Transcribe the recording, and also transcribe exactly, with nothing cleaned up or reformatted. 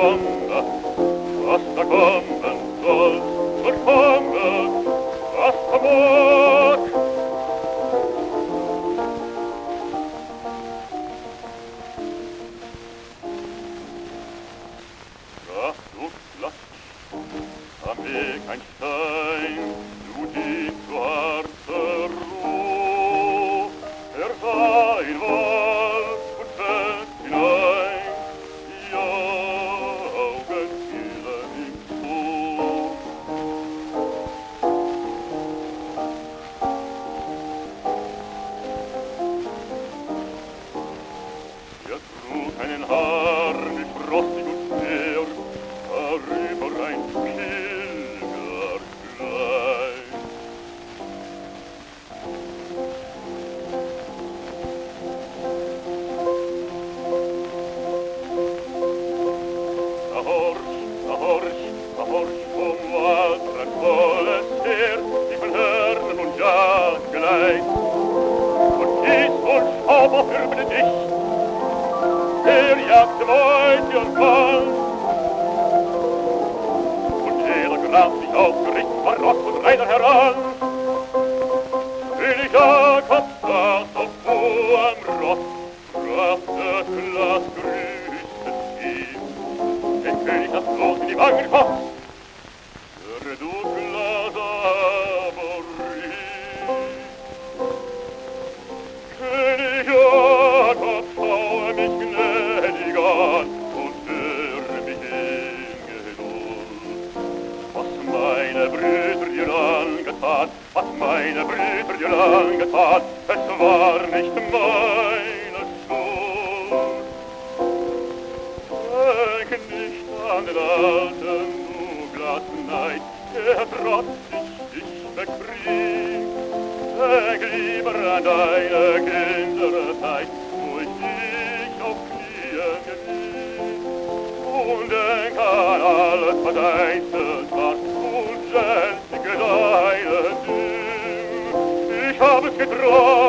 komme, was da kommen soll, und komme, was da mag. Ach, du Platz, am Weg ein Stein, du tief zu harter Ruh. Er sah ihn wohl und fällt hinein, die Augen fielen ihm zu. Er trug einen Harnisch rostig und schwer, darüber ein Pilgerkleid. Da horch, da horch, da horch vom Water ein volles Heer, die von Hörnern und Jagdgeleit. Und Kies und Staub auf Hürmene dicht, er jagte Beute und Wald. Graf sich aufgerichtet, war Rock und Reiter heran. König Jakob saß auf hohem Ross, sprach das Glas, grüßet ihm. Den König das Blut in die Wangen schoss, der Douglas aber rief. König Jakob, schaue mich gnädig an und hör mich in Geduld. Was meine Brüder dir angetan, was meine Brüder dir angetan, es war nicht meine Schuld. Denk nicht an den alten Douglas Neid, der trotzig dich bekriegt. Denk lieber an deine Kinderzeit, wo ich dich auf Knien gelieh. Und denk an alles, was einzeln war, und selbst die Gedeile. Ich hab es geträumt,